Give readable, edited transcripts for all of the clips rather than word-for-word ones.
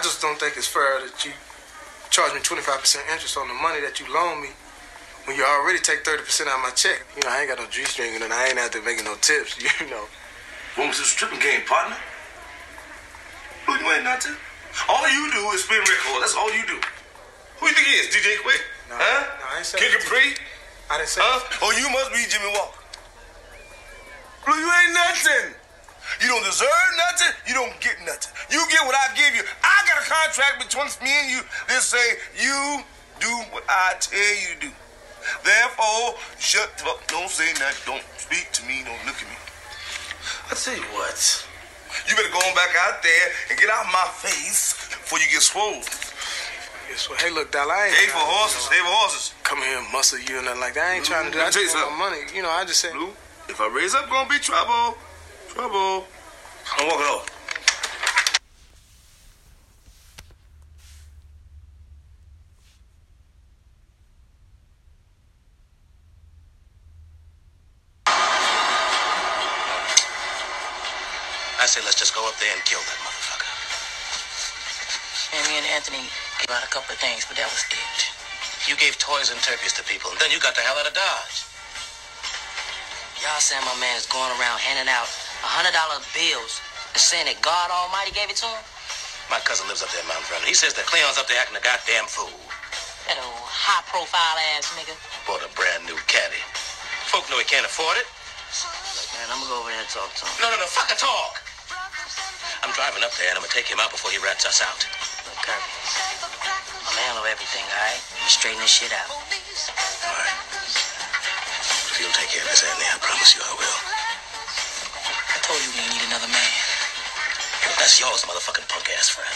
just don't think it's fair that you charge me 25% interest on the money that you loan me when you already take 30% out of my check. You know, I ain't got no G-string and I ain't out there making no tips, you know. What was this stripping game, partner? Who you ain't nothing? All you do is spin records. That's all you do. Who you think he is? DJ Quick? No, huh? No, I ain't saying Kid Capri? I didn't say Oh, you must be Jimmy Walker. Blue, you ain't nothing. You don't deserve nothing. You don't get nothing. You get what I give you. I got a contract between me and you that say you do what I tell you to do. Therefore, shut up. Don't say nothing. Don't speak to me. Don't look at me. I tell you what. You better go on back out there and get out of my face before you get swole. Hey, look, Doll, I ain't... Hey for horses. Hey for horses. Come here and muscle you and nothing like that. I ain't trying to do that. I just want my money. You know, I just said... Blue, if I raise up, gonna be trouble. Trouble. I'm walking off. I say let's just go up there and kill that motherfucker. And me and Anthony gave out a couple of things, but that was it. You gave toys and turkeys to people, and then you got the hell out of Dodge. Y'all saying my man is going around handing out $100 bills and saying that God Almighty gave it to him? My cousin lives up there in Mount Vernon. He says that Cleon's up there acting a goddamn fool. That old high-profile ass nigga. Bought a brand new caddy. Folk know he can't afford it. Look, man, I'm gonna go over there and talk to him. No, fuck a talk. I'm driving up there and I'm gonna take him out before he rats us out. Look, Kirby, I'm gonna handle everything, all right? Straighten this shit out. All right. If you'll take care of this, Anthony, I promise you I will. I told you we need another man. That's yours, motherfucking punk-ass friend.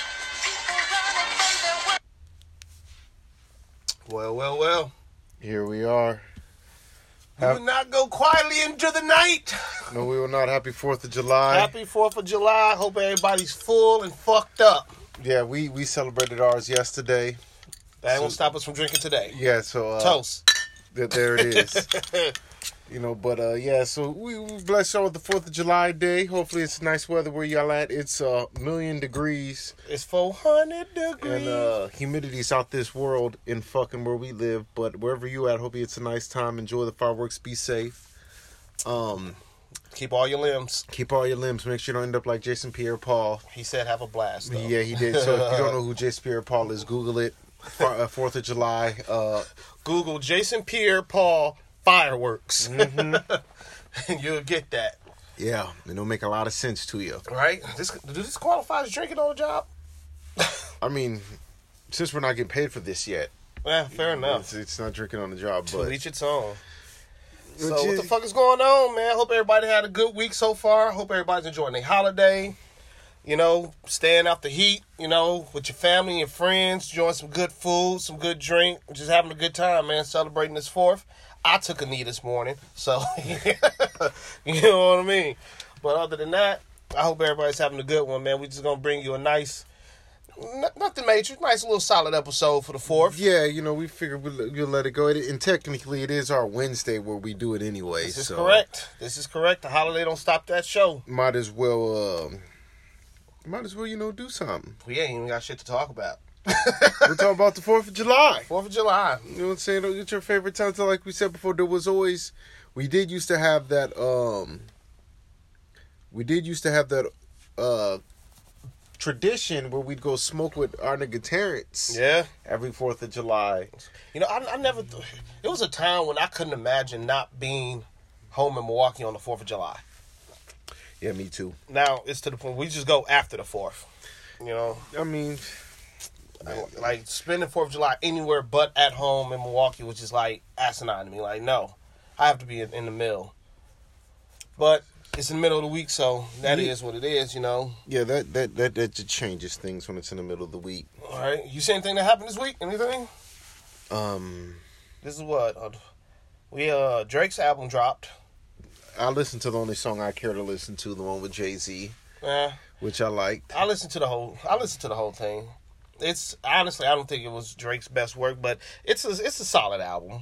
Well. Here we are. We will not go quietly into the night. No, we will not. Happy 4th of July. Happy 4th of July. Hope everybody's full and fucked up. Yeah, we celebrated ours yesterday. That won't stop us from drinking today. Yeah, so... Toast. There it is. You know, but yeah, so we bless y'all with the 4th of July day. Hopefully it's nice weather where y'all at. It's 1,000,000 degrees. It's 400 degrees. And humidity's out this world in fucking where we live. But wherever you at, hope it's a nice time. Enjoy the fireworks. Be safe. Keep all your limbs. Keep all your limbs. Make sure you don't end up like Jason Pierre-Paul. He said have a blast, though. Yeah, he did. So if you don't know who Jason Pierre-Paul is, Google it. 4th of July. Google Jason Pierre-Paul fireworks. Mm-hmm. And you'll get that. Yeah, it'll make a lot of sense to you. Right? Does this qualify as drinking on the job? I mean, since we're not getting paid for this yet. Yeah, fair enough. It's not drinking on the job, but... To each its own. So what the fuck is going on, man? Hope everybody had a good week so far. Hope everybody's enjoying their holiday. You know, staying out the heat, you know, with your family and friends, enjoying some good food, some good drink, just having a good time, man, celebrating this 4th. I took a knee this morning, so, you know what I mean? But other than that, I hope everybody's having a good one, man. We're just going to bring you a nice, nothing major, nice little solid episode for the 4th. Yeah, you know, we figured we'll let it go. And technically, it is our Wednesday where we do it anyway. This is correct. The holiday don't stop that show. Might as well, you know, do something. We ain't even got shit to talk about. We're talking about the 4th of July. 4th of July. You know what I'm saying? It's your favorite time. So like we said before, there was always... We did used to have that... tradition where we'd go smoke with our nigga Terrence. Yeah. Every 4th of July. You know, I never... It was a time when I couldn't imagine not being home in Milwaukee on the 4th of July. Yeah, me too. Now, it's to the point we just go after the 4th. You know? I mean... Like, spending 4th of July anywhere but at home in Milwaukee was just, like, asinine to me. Like, no. I have to be in the middle. But it's in the middle of the week, so that is what it is, you know? Yeah, that just changes things when it's in the middle of the week. All right. You see anything that happened this week? Anything? This is what? Drake's album dropped. I listened to the only song I care to listen to, the one with Jay-Z. Yeah. Which I liked. I listened to the whole thing. It's honestly, I don't think it was Drake's best work, but it's a solid album.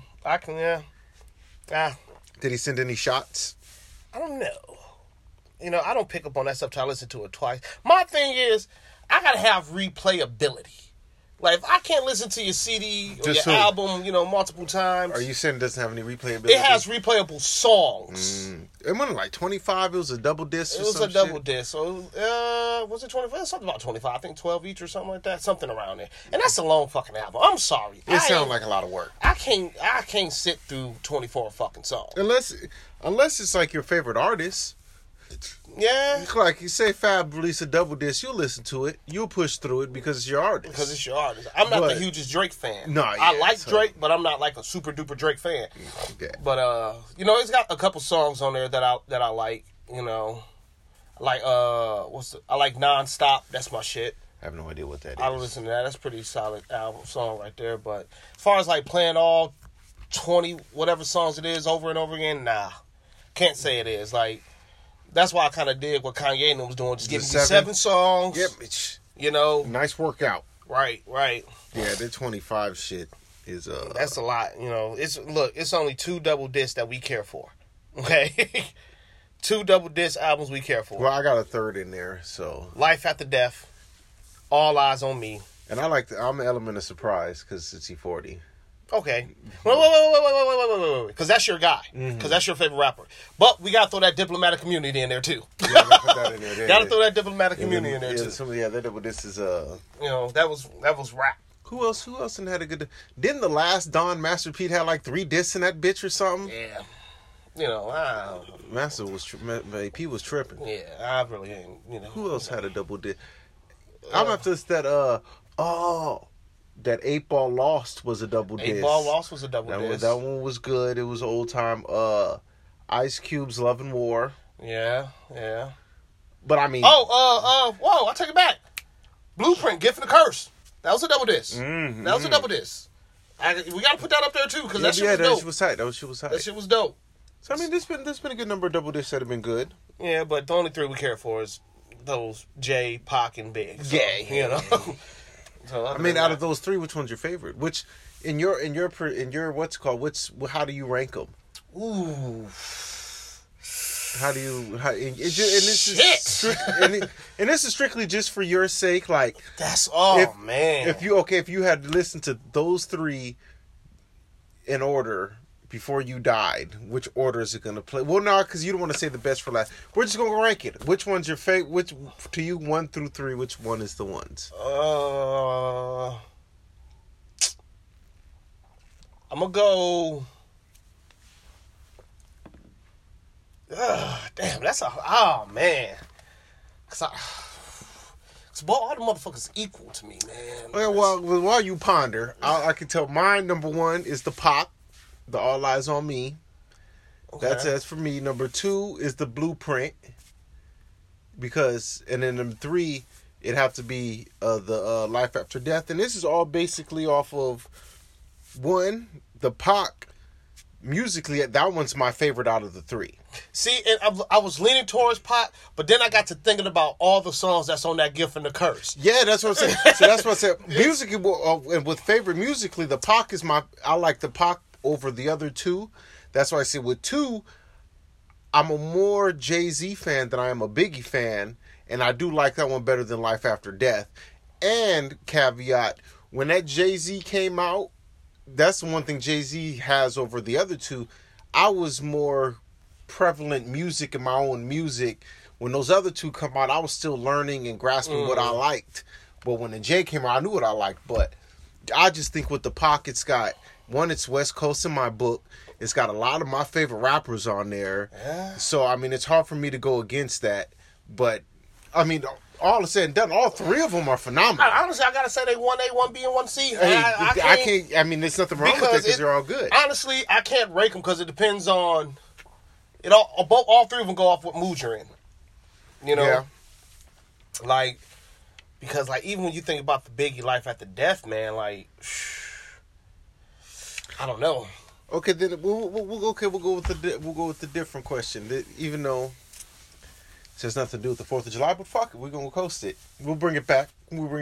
Did he send any shots? I don't know. You know, I don't pick up on that stuff till I listen to it twice. My thing is, I gotta have replayability. Like, if I can't listen to your CD or Just your album, multiple times. Are you saying it doesn't have any replayability? It has replayable songs. It wasn't like 25. It was a double disc. It was a double disc. So, was it 25? Something about 25. I think 12 each or something like that. Something around there. And that's a long fucking album. I'm sorry. It sounds like a lot of work. I can't sit through 24 fucking songs. Unless it's like your favorite artist. Yeah. Like you say, Fab release a double disc, you'll listen to it. You'll push through it because it's your artist. Because it's your artist. I'm not the hugest Drake fan. No, I like Drake, but I'm not like a super duper Drake fan. Okay. But it's got a couple songs on there that I like. I like Nonstop. That's my shit. I have no idea what that is. I listen to that. That's a pretty solid album song right there. But as far as like playing all 20 whatever songs it is over and over again, nah, can't say it is. Like, that's why I kind of dig what Kanye was doing, just giving you 7 songs. Yep. Nice workout. Right. Yeah, the 25 shit is that's a lot. It's only 2 double discs that we care for. Okay, 2 double disc albums we care for. Well, I got a third in there, so Life After Death, All Eyes on Me, and I'm an element of surprise because it's E40. Okay. Wait. Because that's your guy. Because that's your favorite rapper. But we got to throw that Diplomatic Community in there, too. Yeah, gotta put that in there. Got to throw that Diplomatic Community in there, too. This is that was rap. Who else had a good... Didn't the last Don Master Pete have like 3 discs in that bitch or something? Yeah. Master was... Pete was tripping. Yeah, I really ain't, Who else had a double disc? I'm after this that... That 8 Ball Lost was a double disc. 8 Ball Lost was a double disc. That one was good. It was old time. Ice Cube's Love and War. Yeah. But I mean... whoa, I take it back. Blueprint, Gift and the Curse. That was a double disc. Mm-hmm. That was a double disc. We got to put that up there, too, because that shit was dope. That shit was tight. That shit was dope. So, I mean, there's been a good number of double discs that have been good. Yeah, but the only 3 we care for is those J, Pac, and Big. So, So I mean, out of those 3, which one's your favorite? Which in your what's it called? How do you rank them? Ooh. And this is strictly just for your sake. Like man. If you had to listen to those 3 in order before you died, which order is it going to play? Well, no, because you don't want to say the best for last. We're just going to rank it. Which one's your favorite? Which to you 1 through 3? Which one is the ones? I'm gonna go. Damn, that's man. Cause all the motherfuckers equal to me, man. Okay, well, while you ponder, I can tell mine number 1 is the Pop. The All Eyes on Me. Okay. That's for me. Number 2 is the Blueprint. And then number 3, it'd have to be the Life After Death. And this is all basically off of 1, the Pac. Musically, that one's my favorite out of the 3. See, and I was leaning towards Pac, but then I got to thinking about all the songs that's on that Gift and the Curse. Yeah, that's what I'm saying. So that's what I said. Musically, and with favorite musically, the Pac is I like the Pac over the other 2. That's why I say with 2, I'm a more Jay-Z fan than I am a Biggie fan, and I do like that one better than Life After Death. And caveat, when that Jay-Z came out, that's the one thing Jay-Z has over the other 2. I was more prevalent music in my own music. When those other 2 come out, I was still learning and grasping what I liked. But when the Jay came out, I knew what I liked. But I just think with the Pac, it's got... 1, it's West Coast in my book. It's got a lot of my favorite rappers on there. Yeah. So, I mean, it's hard for me to go against that. But, I mean, all said and done, all 3 of them are phenomenal. Honestly, I got to say they 1A, 1B, and 1C. Hey, I can't, I mean, there's nothing wrong with it because they're all good. Honestly, I can't rank them because it depends on... All 3 of them go off what mood you're in. Yeah. Like, because, like, even when you think about the Biggie Life After Death, man, like... I don't know. Okay, then we'll go with the different question. Even though it has nothing to do with the 4th of July, but fuck it, we're gonna coast it. We'll bring it back.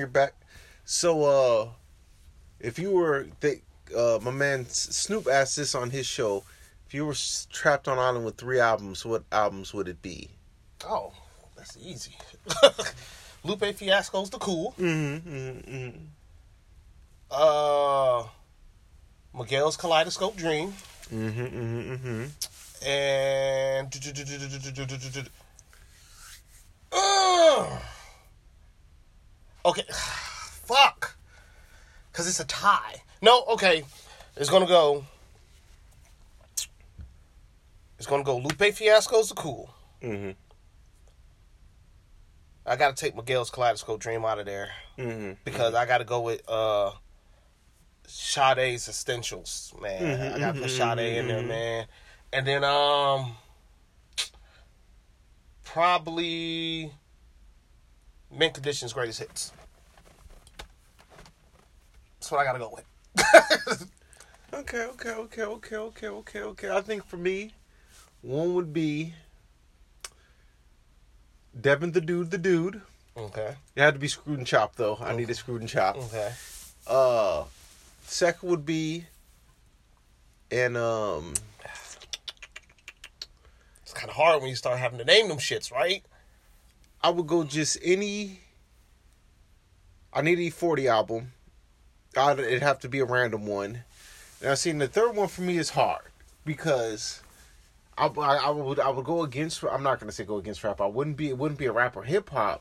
So, if you were my man Snoop asked this on his show, if you were trapped on an island with 3 albums, what albums would it be? Oh, that's easy. Lupe Fiasco's The Cool. Miguel's Kaleidoscope Dream. And okay, fuck, because it's a tie. No, okay, it's gonna go Lupe Fiasco's The Cool. I gotta take Miguel's Kaleidoscope Dream out of there because I gotta go with Sade's Essentials, man. I gotta put Sade in there, man. And then probably Mint Condition's Greatest Hits. That's what I gotta go with. Okay. I think for me, one would be Devin the Dude. Okay. It had to be Screwed and Chopped, though. I needed Screwed and Chopped. Okay. Second would be, and it's kind of hard when you start having to name them shits, right? I would go just any. I need an E40 album. It'd have to be a random one. Now, see, the third one for me is hard because I would go against. I'm not gonna say go against rap. It wouldn't be a rap or hip hop,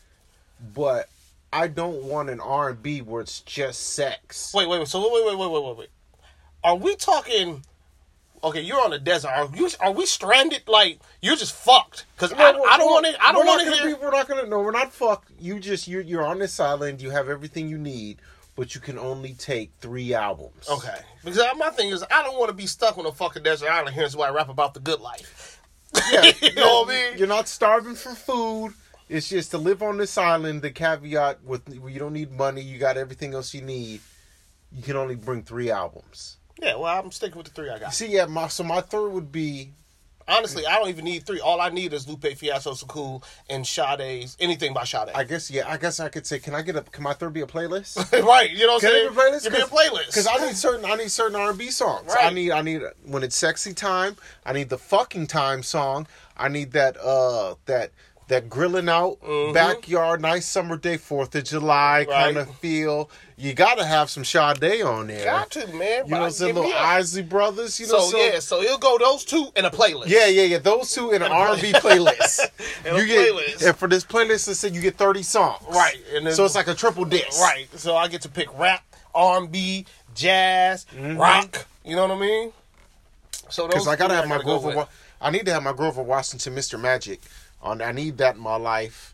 but I don't want an R&B where it's just sex. Wait. So wait. Are we talking? Okay, you're on the desert. Are we stranded? Like you're just fucked? Because I don't want to. I don't want to hear. We're not gonna. No, we're not fucked. You're on this island. You have everything you need, but you can only take 3 albums. Okay. Because my thing is, I don't want to be stuck on a fucking desert island. Here's why I rap about the good life. Yeah, you know what I mean? You're not starving for food. It's just to live on this island. The caveat with you don't need money. You got everything else you need. You can only bring 3 albums. Yeah, well, I'm sticking with the 3 I got. See, yeah, my third would be. Honestly, I don't even need 3. All I need is Lupe Fiasco's So Cool and Sade's anything by Sade. I guess I could say, can my third be a playlist? Right, you know what I'm saying? Can it be a playlist? Give me a playlist. Because I need certain R&B songs. Right. I need when it's sexy time. I need the fucking time song. I need that grilling out backyard, nice summer day, 4th of July kind of feel. You gotta have some Sade on there. Got to, man. You know, some little Isley Brothers. You know, so he'll go those 2 in a playlist. Yeah. Those 2 in an R&B playlist. Playlist. And for this playlist, let's say you get 30 songs. Right. And then, so it's like a triple disc. Right. So I get to pick rap, R&B, jazz, rock. You know what I mean? So because I gotta have my Grover. I need to have my Grover Washington, Mr. Magic. I need that in my life.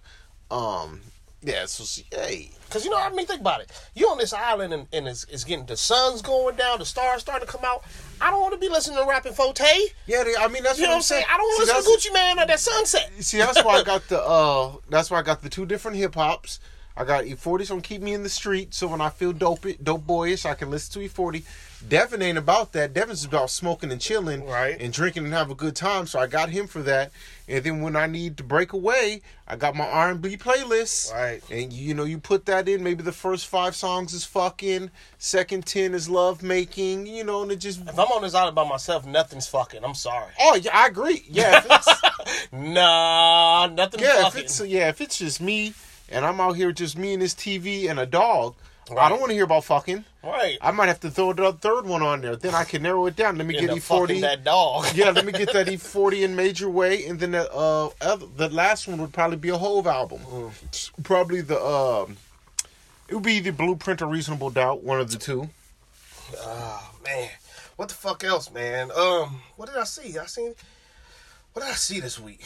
Yeah, so hey. Because, think about it. You on this island and it's getting, the sun's going down, the stars starting to come out. I don't want to be listening to rapping Forte. Yeah, that's what I'm saying. I don't want to listen to Gucci Mane or that Sunset. See, that's why I got the 2 different hip hops. I got E40's gonna keep me in the street, so when I feel dope boyish, I can listen to E40. Devin ain't about that. Devin's about smoking and chilling, right, and drinking and have a good time. So I got him for that. And then when I need to break away, I got my R&B playlist, right. And you put that in. Maybe the first 5 songs is fucking, second 10 is love making. And it just. If I'm on this island by myself, nothing's fucking. I'm sorry. Oh yeah, I agree. Yeah, if it's, nah, nothing's fucking. If it's just me. And I'm out here just me and this TV and a dog. Right. I don't want to hear about fucking. Right. I might have to throw the third one on there. Then I can narrow it down. Let me get E40. That dog. Yeah, let me get that E40 in Major Way, and then the last one would probably be a Hove album. Probably it would be either Blueprint or Reasonable Doubt, one of the 2. Oh man, what the fuck else, man? What did I see? What did I see this week?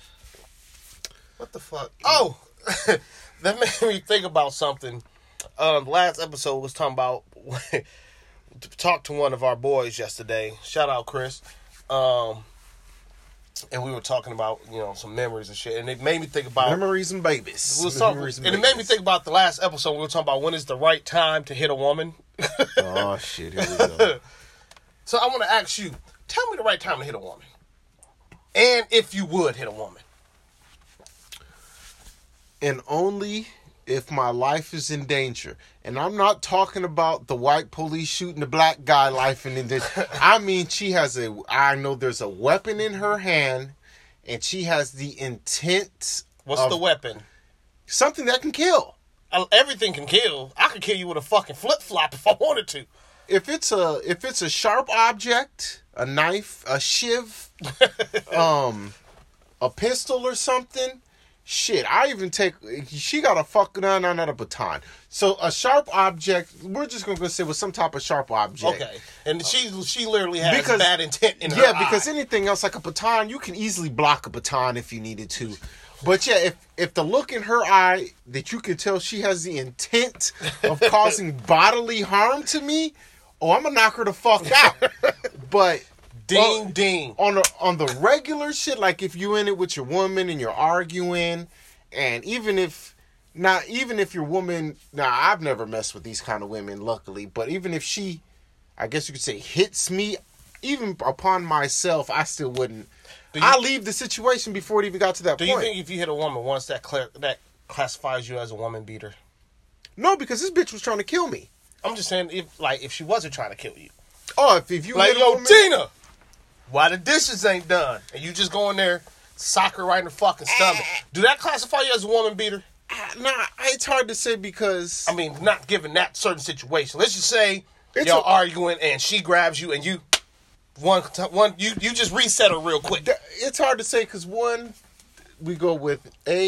What the fuck? Oh. That made me think about something. The last episode was talking about talked to one of our boys yesterday. Shout out Chris. And we were talking about some memories and shit, and it made me think about memories and babies. It made me think about the last episode. We were talking about when is the right time to hit a woman. Oh shit! Here we go. So I want to ask you, tell me the right time to hit a woman, and if you would hit a woman. And only if my life is in danger. And I'm not talking about the white police shooting the black guy life in this. I mean, I know there's a weapon in her hand, and she has the intent. What's the weapon? Something that can kill. Everything can kill. I could kill you with a fucking flip-flop if I wanted to. If it's a sharp object, a knife, a shiv, a pistol or something, shit, I even take... She got not a baton. So a sharp object, we're just going to say with some type of sharp object. Okay. And she literally has bad intent in her eye. Because anything else like a baton, you can easily block a baton if you needed to. But yeah, if the look in her eye that you can tell she has the intent of causing bodily harm to me, I'm going to knock her the fuck out. But... Ding. On the regular shit, like if you in it with your woman and you're arguing, and even if your woman, I've never messed with these kind of women, luckily, but even if she, I guess you could say, hits me, even upon myself, I still wouldn't. I leave the situation before it even got to that point. Do you think if you hit a woman once, that classifies you as a woman beater? No, because this bitch was trying to kill me. I'm just saying, if she wasn't trying to kill you. Oh, if you like, hit a yo, woman, Tina, why the dishes ain't done? And you just go in there, sock her right in the fucking stomach. Do that classify you as a woman beater? Nah, it's hard to say because... I mean, not given that certain situation. Let's just say y'all arguing and she grabs you and you... You just reset her real quick. It's hard to say because one, we go with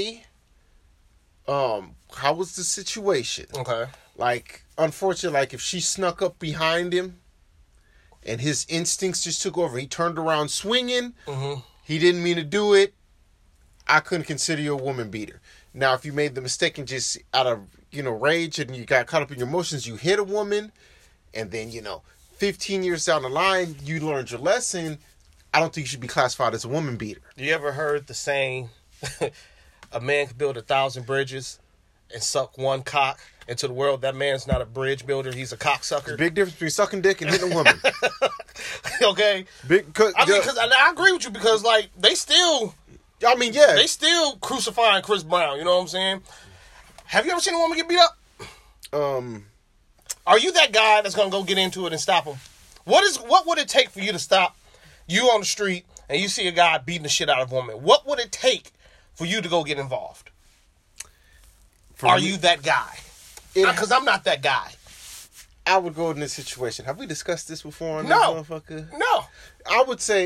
how was the situation? Okay. Like, unfortunately, like if she snuck up behind him and his instincts just took over, he turned around swinging, he didn't mean to do it, I couldn't consider you a woman beater. Now, if you made the mistake and just out of, rage and you got caught up in your emotions, you hit a woman and then, 15 years down the line, you learned your lesson, I don't think you should be classified as a woman beater. You ever heard the saying, a man can build 1,000 bridges and suck one cock into the world? That man's not a bridge builder, he's a cocksucker. There's a big difference between sucking dick and hitting a woman. Okay? I agree with you because, like, they still crucifying Chris Brown, you know what I'm saying? Have you ever seen a woman get beat up? Are you that guy that's gonna go get into it and stop him? What would it take for you to stop you on the street and you see a guy beating the shit out of a woman? What would it take for you to go get involved? Are you that guy? Because I'm not that guy. I would go in this situation. Have we discussed this before on this motherfucker? No. I would say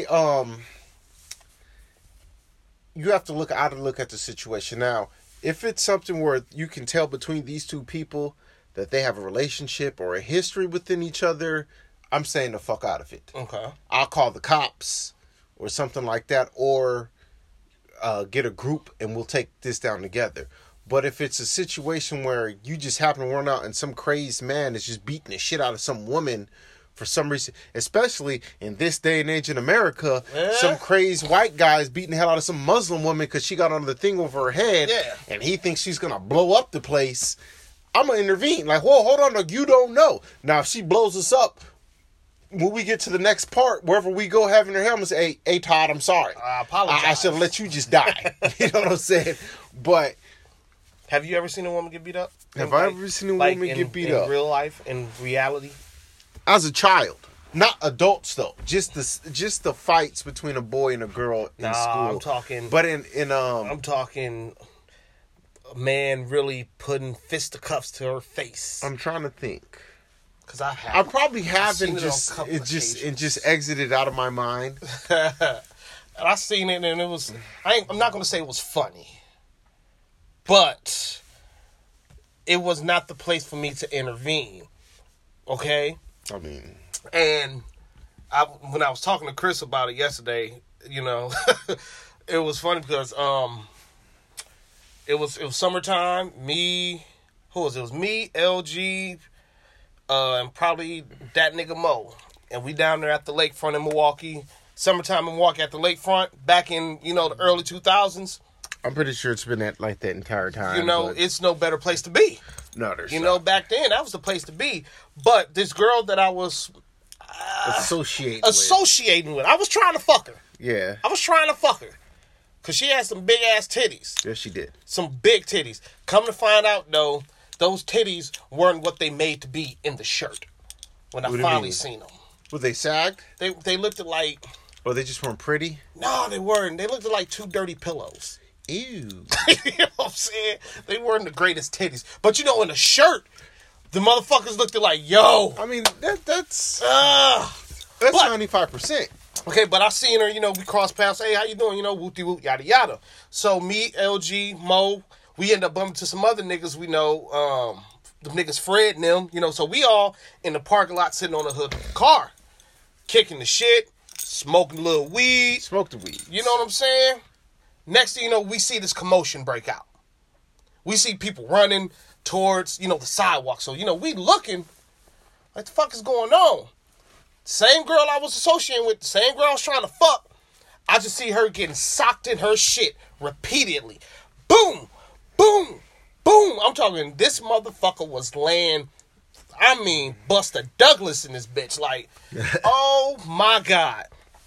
you have to look at the situation. Now, if it's something where you can tell between these two people that they have a relationship or a history within each other, I'm saying the fuck out of it. Okay. I'll call the cops or something like that, or get a group and we'll take this down together. But if it's a situation where you just happen to run out and some crazed man is just beating the shit out of some woman for some reason, especially in this day and age in America, some crazed white guy is beating the hell out of some Muslim woman because she got on the thing over her head, and he thinks she's going to blow up the place, I'm going to intervene. Like, whoa, hold on, you don't know. Now, if she blows us up, when we get to the next part, wherever we go having her helmet, say, hey, Todd, I'm sorry. I apologize. I should have let you just die. You know what I'm saying? But... have you ever seen a woman get beat up? Have I ever seen a woman get beat up? In real life, in reality? As a child. Not adults, though. Just the fights between a boy and a girl in school. I'm talking... but I'm talking... a man really putting fisticuffs to her face. I'm trying to think. Because I have. I probably have and just exited out of my mind. And I seen it and it was... I'm not going to say it was funny. But it was not the place for me to intervene. Okay? I mean... and when I was talking to Chris about it yesterday, it was funny because it was summertime. It was me, LG, and probably that nigga Mo. And we down there at the lakefront in Milwaukee. Summertime in Milwaukee at the lakefront back in, the early 2000s. I'm pretty sure it's been like that entire time. It's no better place to be. No, there's not. Back then, that was the place to be. But this girl that I was... associating with. I was trying to fuck her. Yeah. I was trying to fuck her. Because she had some big-ass titties. Yes, she did. Some big titties. Come to find out, though, those titties weren't what they made to be in the shirt. When I finally seen them. Were they sagged? They looked like... or they just weren't pretty? No, they weren't. They looked like two dirty pillows. Ew. You know what I'm saying? They weren't the greatest titties. But you know, in the shirt, the motherfuckers looked like, yo. I mean, that's 95%. Okay, but I seen her, you know, we crossed paths. Hey, how you doing? You know, whoop-de-whoop, yada, yada. So me, LG, Mo, we end up bumping to some other niggas we know, the niggas Fred and them, you know, so we all in the parking lot sitting on the hood of the car, kicking the shit, smoking a little weed. Smoke the weed. You know what I'm saying? Next thing you know, we see this commotion break out. We see people running towards, you know, the sidewalk. So, you know, we looking, what the fuck is going on? Same girl I was associating with, the same girl I was trying to fuck, I just see her getting socked in her shit repeatedly. Boom, boom, boom. I'm talking, this motherfucker was laying, I mean, Buster Douglas in this bitch. Like, oh my God.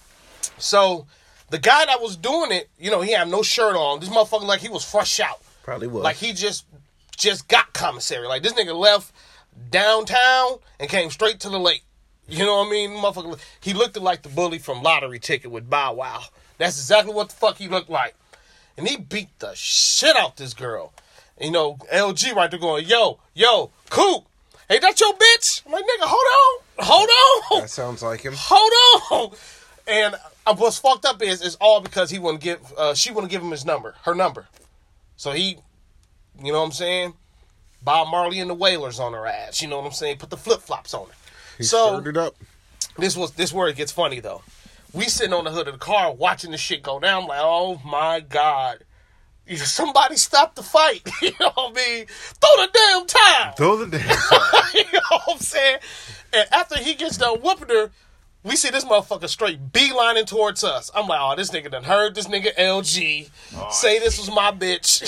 So, the guy that was doing it, you know, he had no shirt on. This motherfucker, like, he was fresh out. Probably was. Like, he just got commissary. Like, this nigga left downtown and came straight to the lake. You know what I mean? Motherfucker, he looked like the bully from Lottery Ticket with Bow Wow. That's exactly what the fuck he looked like. And he beat the shit out this girl. And, you know, LG right there going, yo, Coop, ain't that your bitch? I'm like, nigga, hold on. That sounds like him. Hold on. And what's fucked up is all because she wouldn't give him her number. So he, you know what I'm saying? Bob Marley and the Wailers on her ass. You know what I'm saying? Put the flip-flops on her. He so stirred it up. This where it gets funny though. We sitting on the hood of the car watching this shit go down. I'm like, oh my God. Somebody stop the fight. You know what I mean? Throw the damn towel. You know what I'm saying? And after he gets done whooping her, we see this motherfucker straight beelining towards us. I'm like, oh, this nigga done heard this nigga LG say this was my bitch.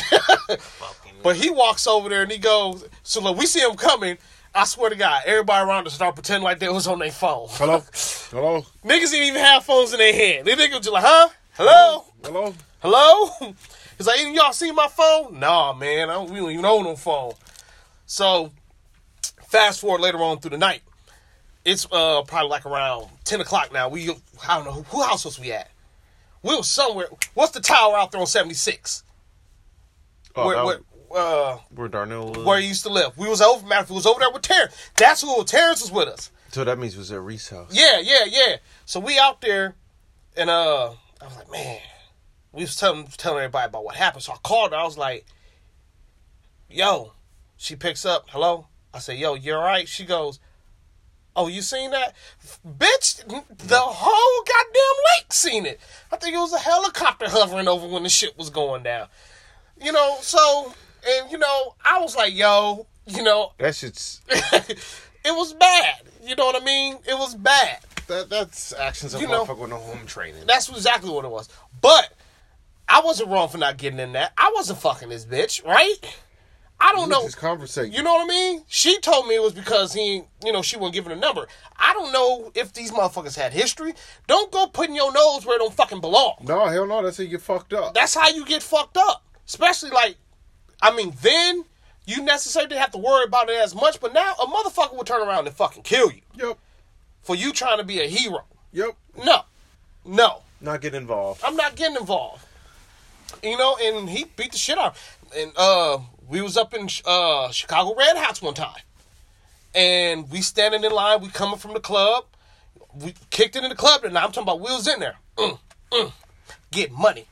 But he walks over there and he goes, so look, we see him coming. I swear to God, everybody around us start pretending like they was on their phone. Hello? Niggas didn't even have phones in their hand. They niggas just like, huh? Hello? He's like, y'all see my phone? Nah, man, we don't even own no phone. So, fast forward later on through the night. It's probably like around 10 o'clock now. I don't know, who house was we at? We was somewhere. What's the tower out there on 76? Where Darnell was. Where he used to live. We was over there with Terrence. That's who Terrence was with us. So that means it was at Reese's house. Yeah. So we out there, and I was like, man, we was telling everybody about what happened. So I called her. I was like, yo. She picks up. Hello? I said, yo, you all right? She goes, oh, you seen that? Bitch, the whole goddamn lake seen it. I think it was a helicopter hovering over when the shit was going down. You know, so, and, you know, I was like, yo, you know. That shit's... it was bad. You know what I mean? It was bad. That's actions of motherfucker with no home training. That's exactly what it was. But I wasn't wrong for not getting in that. I wasn't fucking this bitch, right? I don't know. Just conversate. You know what I mean? She told me it was because she wasn't giving a number. I don't know if these motherfuckers had history. Don't go putting your nose where it don't fucking belong. No, hell no. That's how you get fucked up. That's how you get fucked up. Especially then you necessarily didn't have to worry about it as much, but now a motherfucker would turn around and fucking kill you. Yep. For you trying to be a hero. Yep. No. Not get involved. I'm not getting involved. You know, and he beat the shit out. And we was up in Chicago Red Hots one time. And we standing in line, we coming from the club. We kicked it in the club, and now I'm talking about we was in there. Get money.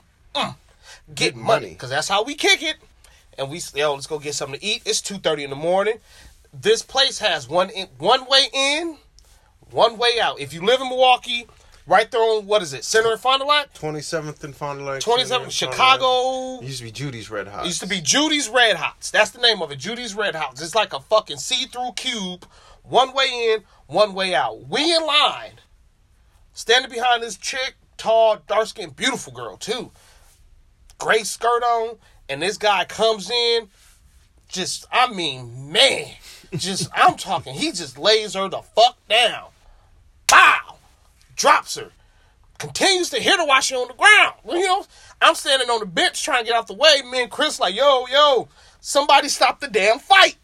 Get money. Because that's how we kick it. And let's go get something to eat. It's 2:30 in the morning. This place has one way in, one way out. If you live in Milwaukee, right there on, what is it, Center and Fond du Lac? 27th and Fond du Lac. 27th, Chicago. It used to be Judy's Red Hots. It used to be Judy's Red Hots. That's the name of it, Judy's Red Hots. It's like a fucking see-through cube. One way in, one way out. We in line. Standing behind this chick, tall, dark-skinned, beautiful girl, too. Gray skirt on. And this guy comes in, I'm talking, he just lays her the fuck down. Bow! Drops her. Continues to hit her while she on the ground. You know, I'm standing on the bench trying to get out the way. Me and Chris like, yo, somebody stop the damn fight.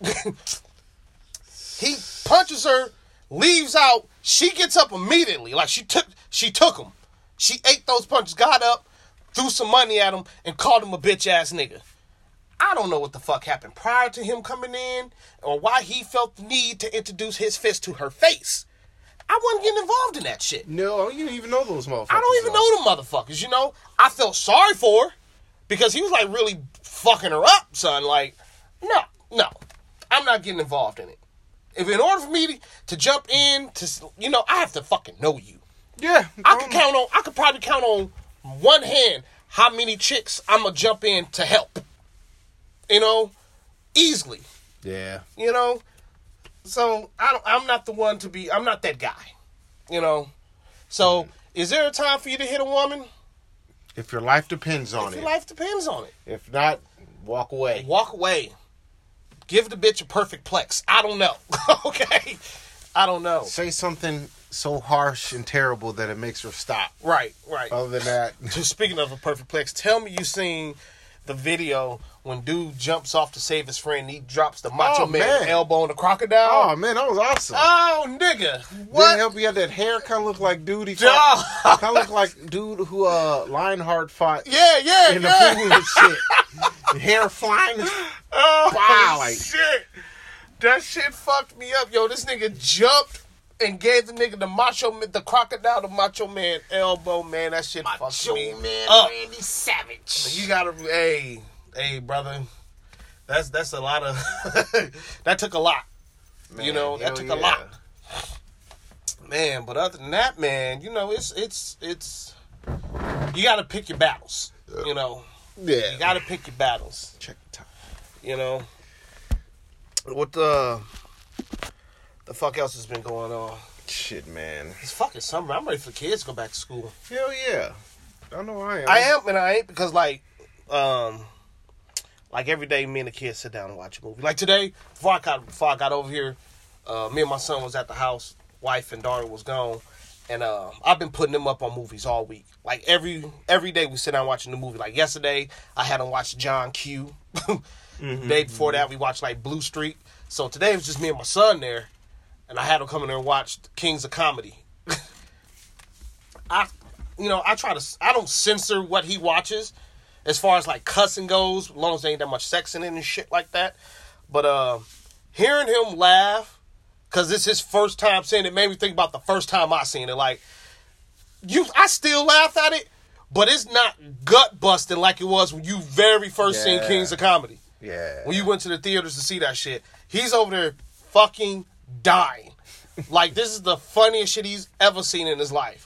He punches her, leaves out. She gets up immediately. Like, she took them. She ate those punches, got up, threw some money at him, and called him a bitch-ass nigga. I don't know what the fuck happened prior to him coming in or why he felt the need to introduce his fist to her face. I wasn't getting involved in that shit. No, you didn't even know those motherfuckers. I don't even know them motherfuckers, you know? I felt sorry for her because he was like really fucking her up, son. Like, no. I'm not getting involved in it. If in order for me to jump in, you know, I have to fucking know you. Yeah. I could probably count on one hand how many chicks I'm going to jump in to help. You know, easily. Yeah. You know, so I'm not the one to be. I'm not that guy. You know, so is there a time for you to hit a woman? If your life depends on it. If your life depends on it. If not, walk away. Walk away. Give the bitch a perfect plex. I don't know. Okay, I don't know. Say something so harsh and terrible that it makes her stop. Right. Other than that, Just speaking of a perfect plex, tell me you seen the video when dude jumps off to save his friend and he drops the Macho Man elbow on the crocodile. Oh man, that was awesome. Oh nigga, what? Didn't help he had that hair kind of look like dude. He kind of look like dude who Lionheart fought. Yeah. In the pool and shit. The hair flying. Shit, that shit fucked me up, yo. This nigga jumped and gave the nigga the crocodile, the Macho Man elbow, man. That shit fucked me up. Randy Savage. You gotta, hey, brother. That's a lot of. That took a lot. Man, you know, that took a lot. Man, but other than that, man, you know, it's. You gotta pick your battles. You know. Yeah. You gotta pick your battles. Check the time. You know. What the fuck else has been going on? Shit, man. It's fucking summer. I'm ready for kids to go back to school. Hell yeah. I know I am. I am and I ain't because like every day me and the kids sit down and watch a movie. Like today, before I got over here, me and my son was at the house, wife and daughter was gone, and I've been putting them up on movies all week. Like every day we sit down watching the movie. Like yesterday, I had them watch John Q. The day before that, we watched like Blue Street. So today it was just me and my son there, and I had him come in there and watch Kings of Comedy. I don't censor what he watches as far as like cussing goes, as long as there ain't that much sex in it and shit like that. But hearing him laugh, because this is his first time seeing it, made me think about the first time I seen it. Like, I still laugh at it, but it's not gut busting like it was when you very first seen Kings of Comedy. Yeah. When you went to the theaters to see that shit. He's over there fucking dying. Like, this is the funniest shit he's ever seen in his life.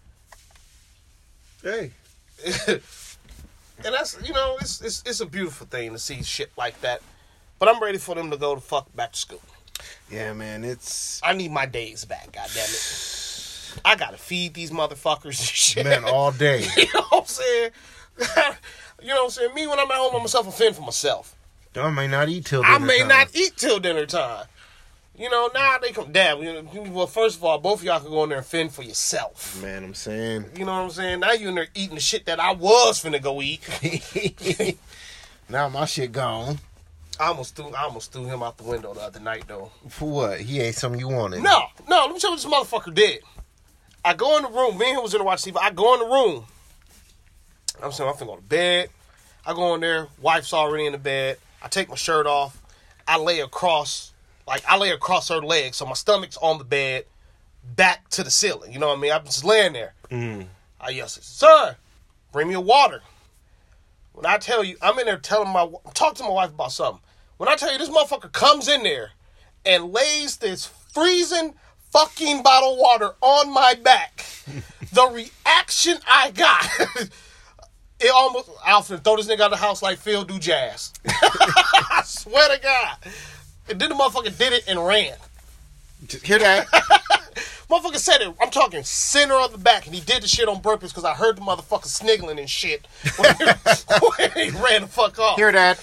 Hey. And that's, you know, it's a beautiful thing to see shit like that. But I'm ready for them to go to fuck back to school. Yeah, man, I need my days back, goddammit. I gotta feed these motherfuckers and shit. Man, all day. You know what I'm saying? You know what I'm saying? Me, when I'm at home by myself, I fend for myself. I may not eat till dinner I may time. not eat till dinner time. You know, now they come, Dad, well, first of all, both of y'all can go in there and fend for yourself. Man, I'm saying. You know what I'm saying? Now you in there eating the shit that I was finna go eat. Now my shit gone. I almost threw him out the window the other night, though. For what? He ate something you wanted. No, let me tell you what this motherfucker did. I go in the room. Me and him was in there watching TV. I go in the room. I'm saying I'm finna go to bed. I go in there. Wife's already in the bed. I take my shirt off. I lay across her legs, so my stomach's on the bed, back to the ceiling. You know what I mean? I'm just laying there. I yell, "Son, bring me a water." When I tell you, I'm in there talking to my wife about something. When I tell you this motherfucker comes in there and lays this freezing fucking bottle of water on my back, the reaction I got, it almost, Alfred, throw this nigga out of the house like Phil do jazz. I swear to God. And then the motherfucker did it and ran. Just hear that? Motherfucker said it, I'm talking center of the back, and he did the shit on purpose because I heard the motherfucker sniggling and shit when he ran the fuck off. Hear that?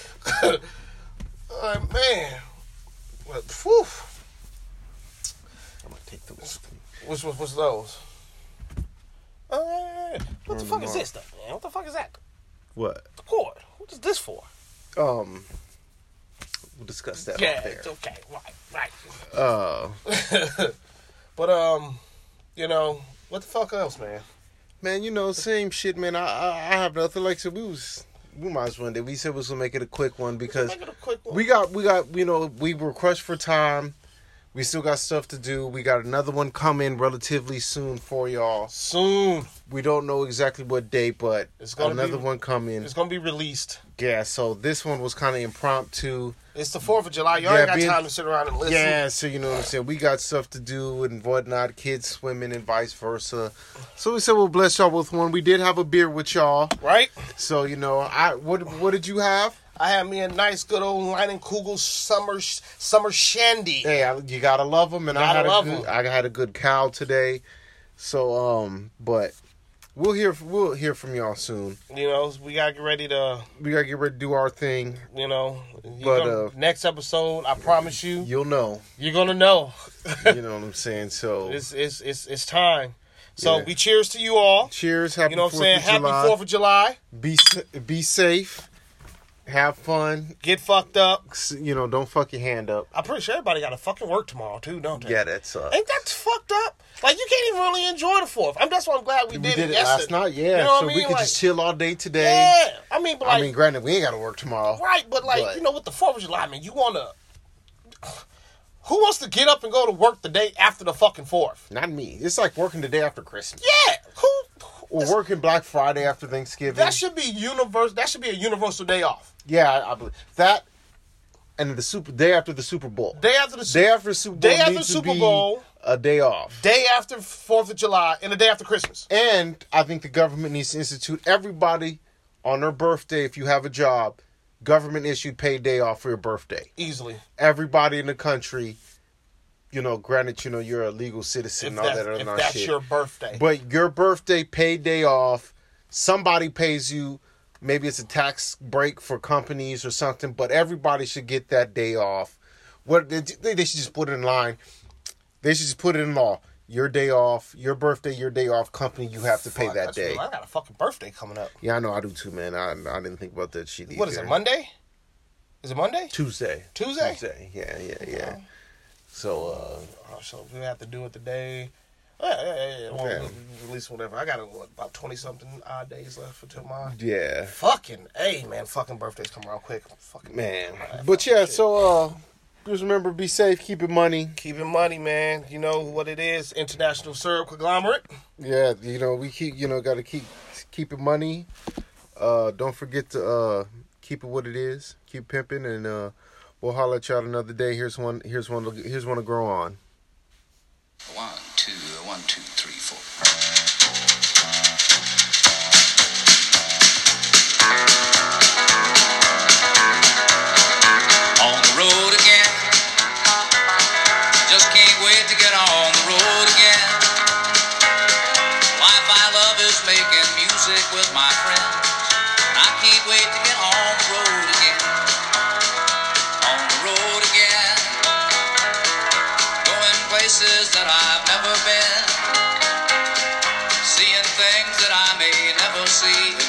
Man. Well, whew. I'm gonna take those. What's those? What the fuck is this stuff, man? What the fuck is that? What? The cord. What is this for? We'll discuss that Yeah, up there. it's okay. Right. But, you know, what the fuck else, man? Man, you know, same shit, man. I have nothing. Like I said, we might as well end it. We said we was gonna make it a quick one because we got, you know, we were crushed for time. We still got stuff to do. We got another one coming relatively soon for y'all. Soon. We don't know exactly what date, but it's another one coming. It's gonna be released. Yeah, so this one was kind of impromptu. It's the 4th of July. Y'all ain't got time to sit around and listen. Yeah, so you know what I'm saying. We got stuff to do and whatnot. Kids swimming and vice versa. So we said we'll bless y'all with one. We did have a beer with y'all, right? So you know, what did you have? I had me a nice, good old Leinenkugel summer shandy. Hey, you gotta love them, and I had a good cow today. So but we'll hear from y'all soon. You know, we gotta get ready to do our thing. You know, next episode, I promise you, you'll know. You're gonna know. You know what I'm saying? So it's time. So we cheers to you all. Cheers. Happy 4th of July. Happy 4th of July. Be safe. Have fun. Get fucked up. You know, don't fuck your hand up. I'm pretty sure everybody got to fucking work tomorrow, too, don't they? Yeah, that sucks. Ain't that fucked up? Like, you can't even really enjoy the 4th. That's why I'm glad we did it yesterday. Last night, yeah. You know what so I mean? We could just chill all day today. Yeah. I mean, granted, we ain't got to work tomorrow. Right, but you know, with the 4th of July, man, you want to... Who wants to get up and go to work the day after the fucking 4th? Not me. It's like working the day after Christmas. Yeah. Or working Black Friday after Thanksgiving. That should be universal. That should be a universal day off. Yeah, I believe that. And the day after the Super Bowl. Day after the Super Bowl. A day off. Day after 4th of July and the day after Christmas. And I think the government needs to institute everybody on their birthday, if you have a job, government issued paid day off for your birthday. Easily. Everybody in the country. You know, granted, you know, you're a legal citizen and all that other shit. If that's your birthday. But your birthday, paid day off, somebody pays you, maybe it's a tax break for companies or something, but everybody should get that day off. They should just put it in line. They should just put it in law. Your day off, your birthday, your day off, company, you have to pay that day. I got a fucking birthday coming up. Yeah, I know, I do too, man. I didn't think about that shit either. What is it, Monday? Is it Monday? Tuesday. Tuesday? Yeah. So we have to do it today. Well, at least whatever. I got about 20-something odd days left until my fucking birthdays come around quick. Fucking man. But yeah, so just remember, be safe, keep it money. Keep it money, man. You know what it is. International Syrup Conglomerate. Yeah, you know, we gotta keep it money. Don't forget to keep it what it is. Keep pimping, and we'll holler at y'all another day. Here's one to grow on. 1, 2, 1, 2, 3, 4. On the road again. Just can't wait to get on the road again. Life I love is making music with my friends. And I can't wait to get on the road again. On the road again. Going places that I've never been. Seeing things that I may never see